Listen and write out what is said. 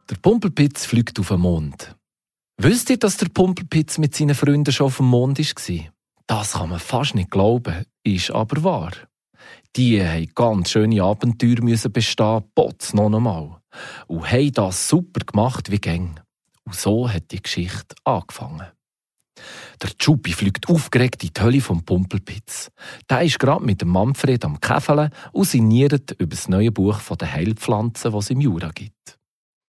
Der Pumpelpitz fliegt auf den Mond. Wisst ihr, dass der Pumpelpitz mit seinen Freunden schon auf dem Mond war? Das kann man fast nicht glauben, ist aber wahr. Die mussten ganz schöne Abenteuer bestehen, Potz noch einmal. Und haben das super gemacht wie gäng. Und so hat die Geschichte angefangen. Der Tschupi fliegt aufgeregt in die Hölle vom Pumpelpitz. Der ist gerade mit dem Manfred am Käfeln und sinniert über das neue Buch von den Heilpflanzen, das es im Jura gibt.